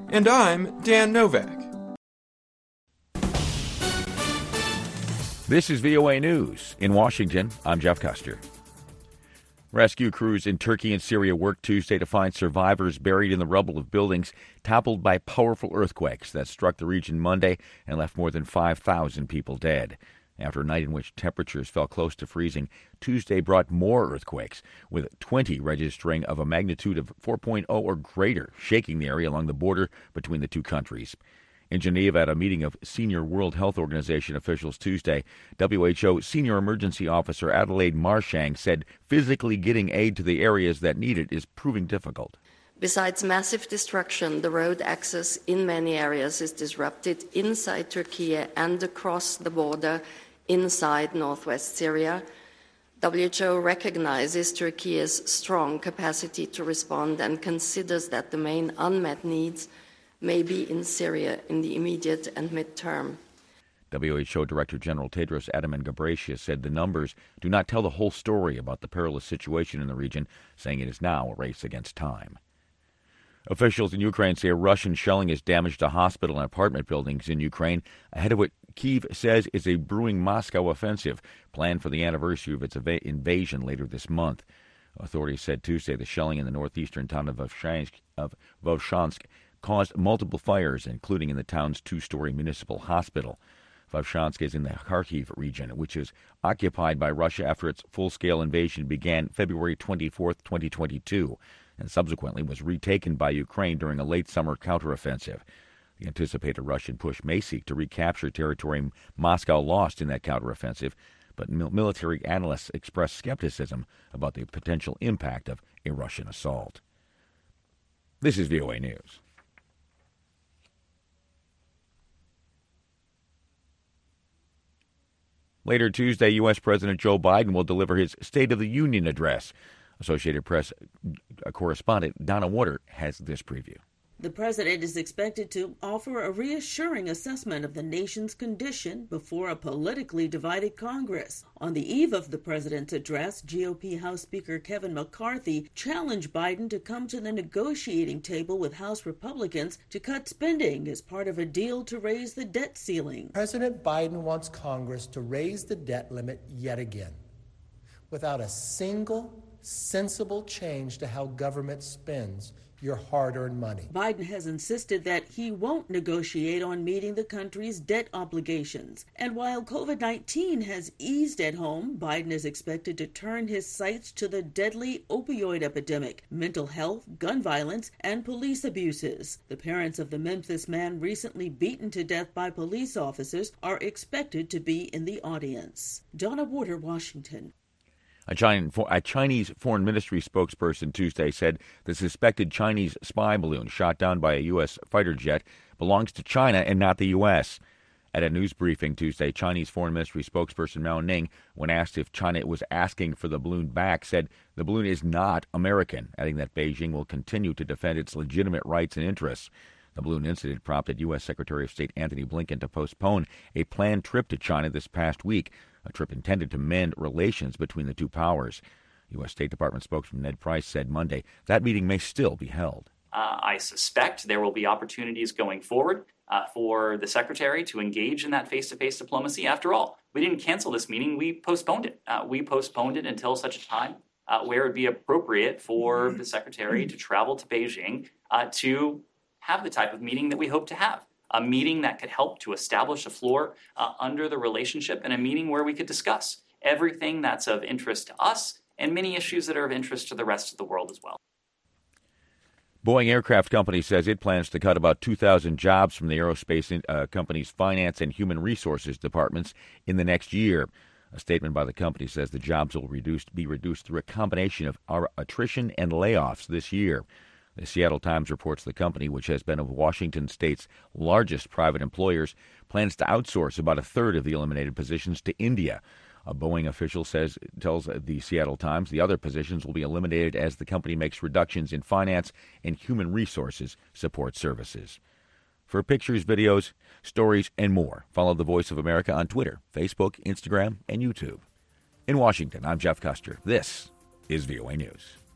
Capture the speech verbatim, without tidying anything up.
And I'm Dan Novak. This is V O A News. In Washington, I'm Jeff Custer. Rescue crews in Turkey and Syria worked Tuesday to find survivors buried in the rubble of buildings toppled by powerful earthquakes that struck the region Monday and left more than five thousand people dead. After a night in which temperatures fell close to freezing, Tuesday brought more earthquakes, with twenty registering of a magnitude of four point oh or greater, shaking the area along the border between the two countries. In Geneva, at a meeting of senior World Health Organization officials Tuesday, W H O Senior Emergency Officer Adelaide Marchang said physically getting aid to the areas that need it is proving difficult. Besides massive destruction, the road access in many areas is disrupted inside Turkey and across the border inside northwest Syria. W H O recognizes Turkey's strong capacity to respond and considers that the main unmet needs may be in Syria in the immediate and midterm. W H O Director General Tedros Adhanom Ghebreyesus said the numbers do not tell the whole story about the perilous situation in the region, saying it is now a race against time. Officials in Ukraine say Russian shelling has damaged a hospital and apartment buildings in Ukraine ahead of what Kyiv says is a brewing Moscow offensive planned for the anniversary of its ev- invasion later this month. Authorities said Tuesday the shelling in the northeastern town of Vovchansk, of Vovchansk caused multiple fires, including in the town's two-story municipal hospital. Vovchansk is in the Kharkiv region, which is occupied by Russia after its full-scale invasion began February twenty-fourth, twenty twenty-two, and subsequently was retaken by Ukraine during a late-summer counteroffensive. The anticipated Russian push may seek to recapture territory Moscow lost in that counteroffensive, but military analysts express skepticism about the potential impact of a Russian assault. This is V O A News. Later Tuesday, U S. President Joe Biden will deliver his State of the Union address. Associated Press correspondent Donna Water has this preview. The president is expected to offer a reassuring assessment of the nation's condition before a politically divided Congress. On the eve of the president's address, G O P House Speaker Kevin McCarthy challenged Biden to come to the negotiating table with House Republicans to cut spending as part of a deal to raise the debt ceiling. President Biden wants Congress to raise the debt limit yet again, without a single sensible change to how government spends your hard-earned money. Biden has insisted that he won't negotiate on meeting the country's debt obligations. And while COVID nineteen has eased at home, Biden is expected to turn his sights to the deadly opioid epidemic, mental health, gun violence, and police abuses. The parents of the Memphis man recently beaten to death by police officers are expected to be in the audience. Donna Water, Washington. A Chinese Foreign Ministry spokesperson Tuesday said the suspected Chinese spy balloon shot down by a U S fighter jet belongs to China and not the U S. At a news briefing Tuesday, Chinese Foreign Ministry spokesperson Mao Ning, when asked if China was asking for the balloon back, said the balloon is not American, adding that Beijing will continue to defend its legitimate rights and interests. The balloon incident prompted U S. Secretary of State Antony Blinken to postpone a planned trip to China this past week, a trip intended to mend relations between the two powers. U S. State Department spokesman Ned Price said Monday that meeting may still be held. Uh, I suspect there will be opportunities going forward uh, for the Secretary to engage in that face-to-face diplomacy. After all, we didn't cancel this meeting, we postponed it. Uh, we postponed it until such a time uh, where it would be appropriate for the Secretary to travel to Beijing uh, to have the type of meeting that we hope to have. A meeting that could help to establish a floor uh, under the relationship, and a meeting where we could discuss everything that's of interest to us and many issues that are of interest to the rest of the world as well. Boeing Aircraft Company says it plans to cut about two thousand jobs from the aerospace uh, company's finance and human resources departments in the next year. A statement by the company says the jobs will reduced, be reduced through a combination of attrition and layoffs this year. The Seattle Times reports the company, which has been of Washington state's largest private employers, plans to outsource about a third of the eliminated positions to India. A Boeing official says tells the Seattle Times the other positions will be eliminated as the company makes reductions in finance and human resources support services. For pictures, videos, stories, and more, follow The Voice of America on Twitter, Facebook, Instagram, and YouTube. In Washington, I'm Jeff Custer. This is V O A News.